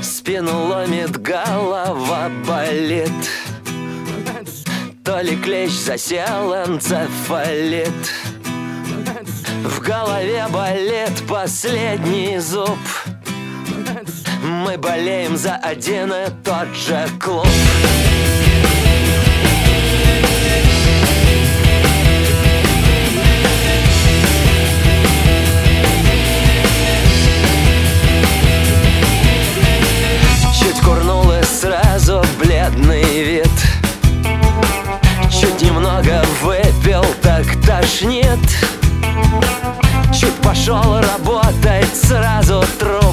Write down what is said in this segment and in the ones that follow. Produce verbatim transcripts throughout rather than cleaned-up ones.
Спину ломит, голова болит. То ли клещ засел, энцефалит. В голове болит последний зуб. Мы болеем за один и тот же клуб. Чуть курнул и сразу бледный вид. Чуть немного выпил, так тошнит. Чуть пошел работать, сразу труп.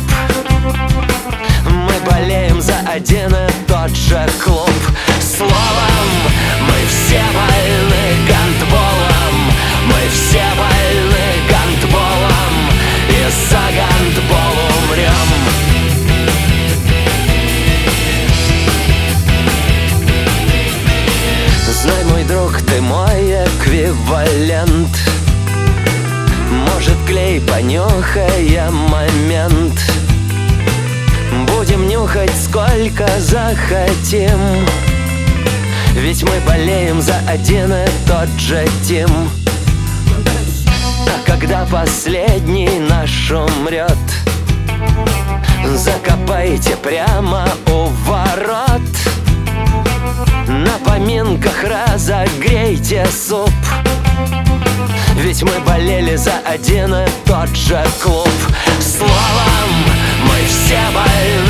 Мы болеем за один и тот же клуб. Словом, мы все больны гандболом. Мы все больны гандболом. И за гандбол умрем. Знай, мой друг, ты мой эквивалент. Может, клей, понюхая момент. Будем нюхать сколько захотим. Ведь мы болеем за один и тот же тим. А когда последний наш умрет, закопайте прямо у ворот. На поминках разогрейте суп. Ведь мы болели за один и тот же клуб. Словом, мы все больны